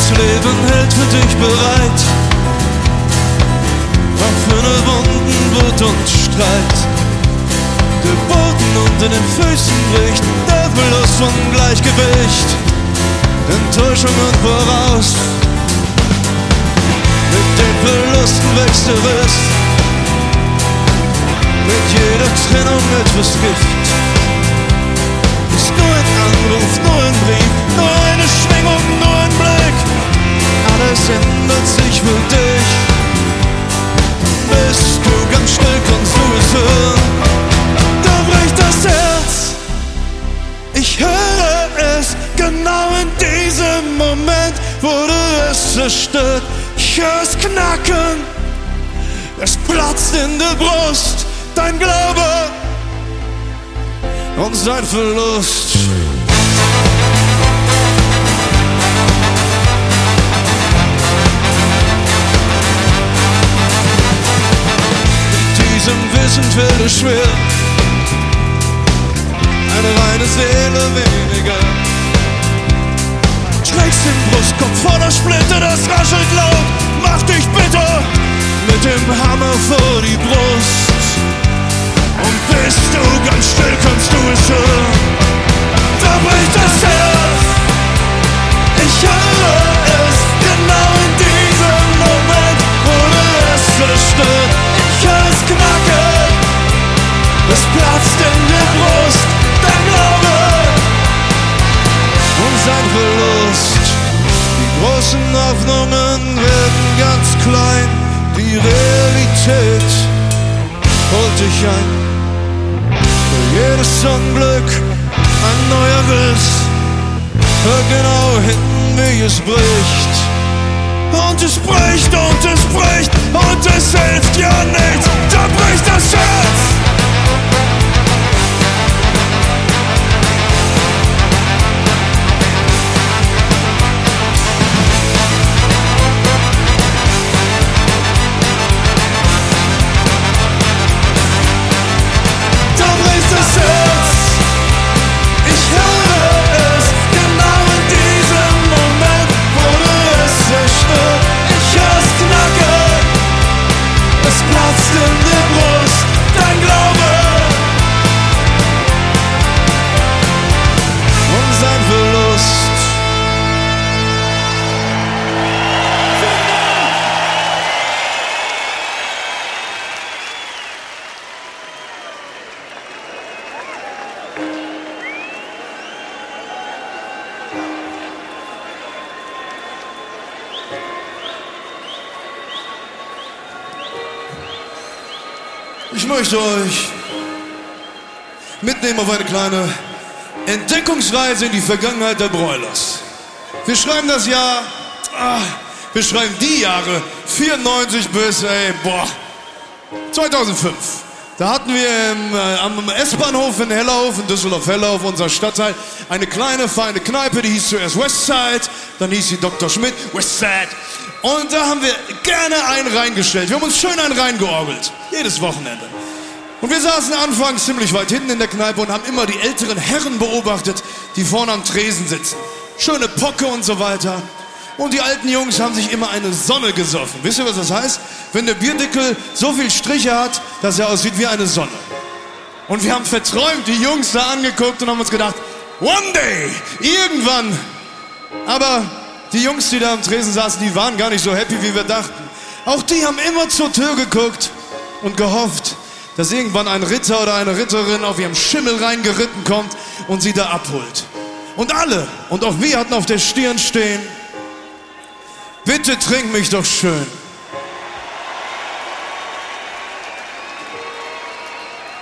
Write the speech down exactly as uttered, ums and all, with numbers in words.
Das Leben hält für dich bereit, auch für ne Wunden, Wut und Streit. Der Boden unter den Füßen bricht, der Verlust von Gleichgewicht, Enttäuschungen voraus. Mit den Verlusten wächst der Riss, mit jeder Trennung etwas Gift. Ist nur ein Anruf, nur ein Brief, nur eine Schwingung, nur ein Blick. Alles ändert sich für dich. Bist du ganz still, kannst du es hören. Da bricht das Herz. Ich höre es genau in diesem Moment, wurde es zerstört. Ich höre es knacken. Es platzt in der Brust. Dein Glaube und sein Verlust. Mit diesem Wissen fällt es schwer, eine reine Seele weniger. Trägst den Brustkorb voller Splitter, das raschelt laut, mach dich bitter mit dem Hammer vor die Brust. Und bist du ganz still, kannst du es hören. Da bricht das Herz. Ich höre es genau in diesem Moment, wurde es zerstört. Ich höre es knacken, es platzt in der Brust. Dein Glaube und sein Verlust. Die großen Hoffnungen werden ganz klein. Die Realität holt dich ein. Für jedes Unglück ein neuer Riss. Hör genau hin, wie es bricht. Und es bricht und es bricht und es hilft ja nichts. Da bricht das Herz. Ich möchte euch mitnehmen auf eine kleine Entdeckungsreise in die Vergangenheit der Broilers. Wir schreiben das Jahr, ah, wir schreiben die Jahre vierundneunzig bis, ey, boah, zweitausendfünf. Da hatten wir im, äh, am S-Bahnhof in Hellerhof, in Düsseldorf-Hellerhof, unser Stadtteil, eine kleine, feine Kneipe, die hieß zuerst Westside, dann hieß sie Doktor Schmidt, Westside. Und da haben wir gerne einen reingestellt. Wir haben uns schön einen reingeorgelt, jedes Wochenende. Und wir saßen anfangs ziemlich weit hinten in der Kneipe und haben immer die älteren Herren beobachtet, die vorne am Tresen sitzen. Schöne Pocke und so weiter. Und die alten Jungs haben sich immer eine Sonne gesoffen. Wisst ihr, was das heißt? Wenn der Bierdeckel so viel Striche hat, dass er aussieht wie eine Sonne. Und wir haben verträumt die Jungs da angeguckt und haben uns gedacht, one day, irgendwann. Aber die Jungs, die da am Tresen saßen, die waren gar nicht so happy, wie wir dachten. Auch die haben immer zur Tür geguckt und gehofft, dass irgendwann ein Ritter oder eine Ritterin auf ihrem Schimmel reingeritten kommt und sie da abholt. Und alle, und auch wir hatten auf der Stirn stehen, bitte trink mich doch schön.